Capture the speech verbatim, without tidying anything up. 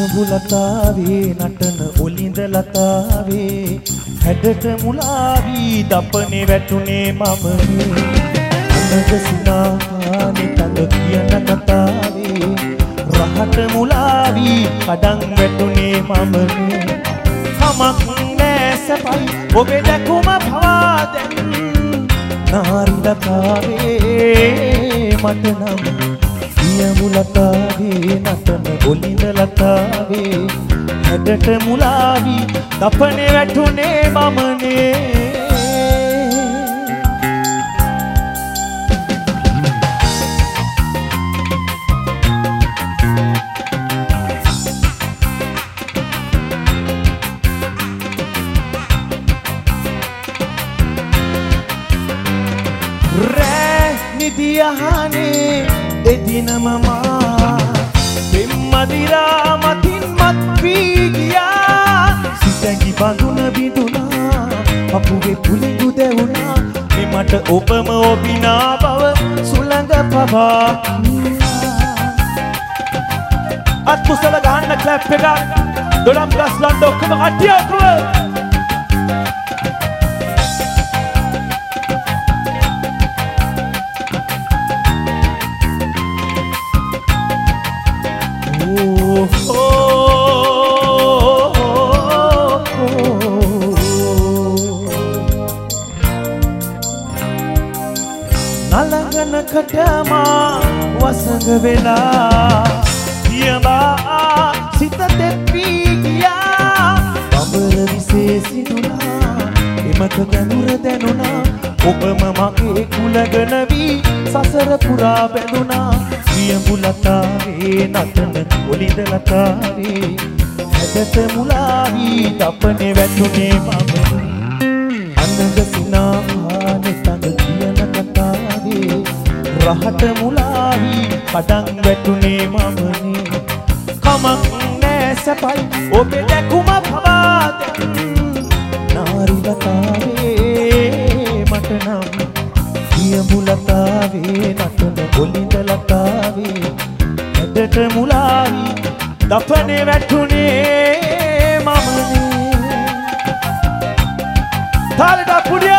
පියඹු ලතාවේ නටන ඔලිඳ ලතාවේ හැඩට මුලාවී දපනේ වැටුනේ මමනේ අනග සිනානේ තඟ කියන කතාවේ රහට මුලාවී කඩන් වැටුනේ මමනේ කමක් නෑ සපයි ඔබේ දැකුම පවා දැන් නාරි ලතාවේ මට නම් පියඹු ලතාවේ නටන ඔලිඳ ලතාවේ හැඩට මුලාවී දපනේ වැටුනේ මමනේ නිදියහනේ එදින මම පෙම්මදිරා මතින් මත් වී ගියා සිතැඟි බඳුන බිඳුනා අපුගේ පුලිඟු දෙවුනා මෙමට ඔබම ඔබිනා බව සුළඟ පවා අත් කුසල ගහන්න ක්ලැප් එකක් දොඩම් ගස් ලන්ඩ ඔක්කොම අඩියක්ව නලගනකටමා වසඟ වෙලා පියඹා සිත තෙත්වී ගියා බඹර විශේෂිනුනා එමක ගැඹුර දැනුණා ඔබම මගේ කුලගන වී සසර පුරා බැඳුනා පියඹු ලතාවේ නටන ඔලිඳ ලතාවේ හැඩට මුලාවී දපනේ වැටුනේ මමනේ අනග සිනානේ තඟ කියන කතාවේ රහට මුලාවී කඩන් වැටුනේ මමනේ කමක් නෑ සපයි ඔබේ දැකුම පවා දැන් නාරි ලතාවේ මට නම් පියඹු ලතාවේ නටන ඔලිඳ ලතාවේ හැඩට මුලාවී දපනේ වැටුනේ මමනේ තාලෙට පුඩිය